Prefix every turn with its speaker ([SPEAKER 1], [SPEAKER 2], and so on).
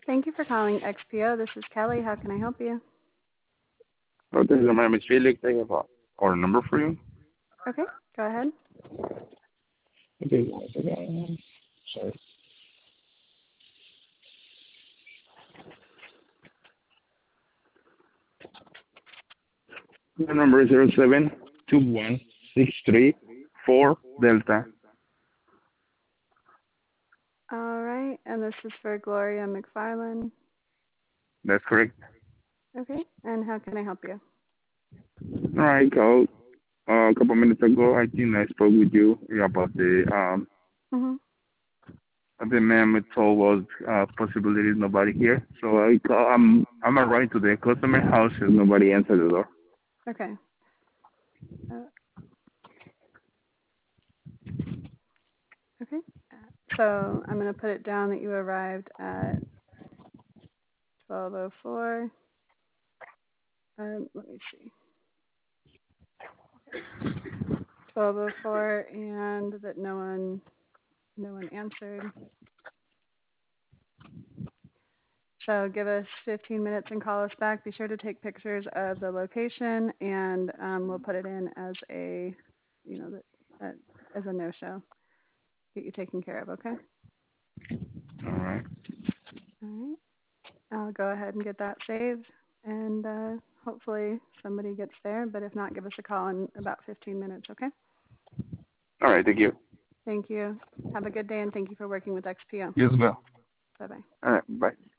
[SPEAKER 1] Thank you for calling XPO. This is Kelly. How can I help you?
[SPEAKER 2] Oh, this is my name is Felix. I have a order number for you.
[SPEAKER 1] Okay, go ahead.
[SPEAKER 2] Okay, one second. Sorry. The number is 072163 Delta.
[SPEAKER 1] All right, and this is for Gloria McFarland.
[SPEAKER 2] That's correct.
[SPEAKER 1] Okay, and how can I help you?
[SPEAKER 2] All right, called a couple minutes ago. I think I spoke with you about
[SPEAKER 1] Mhm.
[SPEAKER 2] the man told was possibilities nobody here. So I'm arriving to the customer house and nobody answered the door.
[SPEAKER 1] Okay. Uh, okay. So I'm going to put it down that you arrived at 12:04. Let me see. 12:04, and that no one answered. So give us 15 minutes and call us back. Be sure to take pictures of the location, and we'll put it in as a, that, as a no-show. Get you taken care of, okay?
[SPEAKER 2] All right.
[SPEAKER 1] All right. I'll go ahead and get that saved, and hopefully somebody gets there. But if not, give us a call in about 15 minutes, okay?
[SPEAKER 2] All right. Thank you.
[SPEAKER 1] Thank you. Have a good day, and thank you for working with XPO.
[SPEAKER 2] You as well.
[SPEAKER 1] Bye-bye.
[SPEAKER 2] All right. Bye.